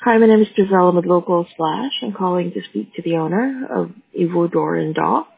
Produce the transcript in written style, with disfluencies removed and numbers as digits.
Hi, my name is Giselle with Local Slash. I'm calling to speak to the owner of Ivo Door and Dock.